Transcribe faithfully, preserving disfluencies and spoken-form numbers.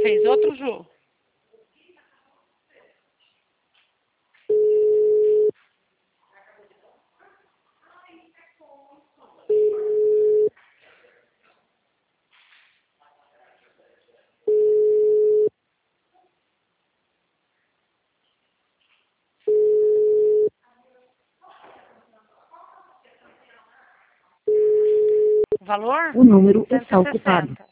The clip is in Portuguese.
fez outro, Ju? Valor? O número cento está e ocupado. sessenta.